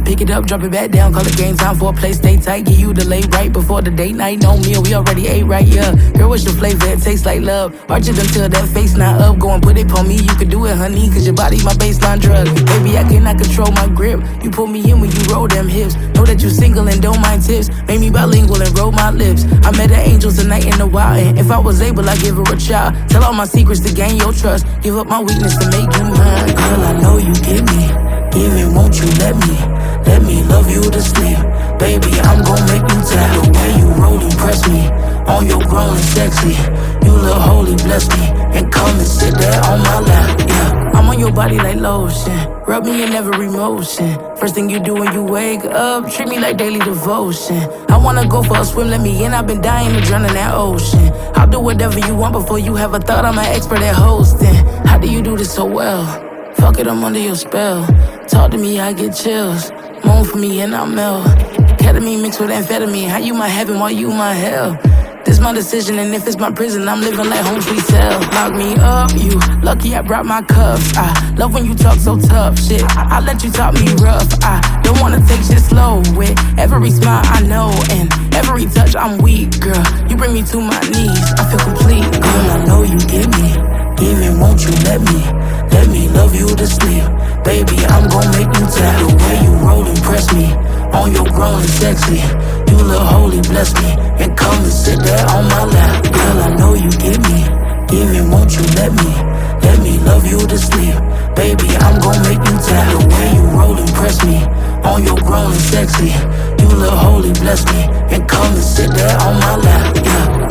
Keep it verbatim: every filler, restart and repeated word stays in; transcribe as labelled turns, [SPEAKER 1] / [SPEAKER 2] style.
[SPEAKER 1] pick it up, drop it back down. Call it game time for a play, stay tight. Give you the late right before the date night. No meal, we already ate right, yeah. Girl, what's your flavor? It tastes like love. Arch it until that face not up. Go and put it on me, you can do it, honey. Cause your body my baseline drug. Baby, I cannot control my grip. You pull me in when you roll them hips. Know that you single and don't mind tips. Made me bilingual and roll my lips. I met an angel tonight in the wild, and if I was able, I'd give her a child. Tell all my secrets to gain your trust. Give up my weakness to make you mine. Girl, I know you get me. Give me, won't you let me? Let me love you to sleep. Baby, I'm gon' make you tell the way you roll, impress me. On your grown and sexy. You look holy, bless me. And come and sit there on my lap, yeah. I'm on your body like lotion. Rub me in every motion. First thing you do when you wake up, treat me like daily devotion. I wanna go for a swim, let me in. I've been dying to drown in that ocean. I'll do whatever you want before you have a thought. I'm an expert at hosting. How do you do this so well? Fuck it, I'm under your spell. Talk to me, I get chills. Moan for me and I melt. Ketamine mixed with amphetamine. How you my heaven while you my hell? This my decision, and if it's my prison, I'm living like home sweet cell. Lock me up, you lucky I brought my cuffs. I love when you talk so tough, shit. I, I let you talk me rough. I don't wanna take shit slow. With every smile I know, and every touch I'm weak, girl. You bring me to my knees, I feel complete. Girl, I know you get me. Give me, won't you let me? Let me love you to sleep. Baby, I'm gon' make you tell the way you roll, impress me. On your grown and sexy. You look holy, bless me. And come and sit there on my lap. Girl, I know you get me. Give me, won't you let me? Let me love you to sleep. Baby, I'm gon' make you tell the way you roll, impress me. On your grown and sexy. You look holy, bless me. And come and sit there on my lap, yeah.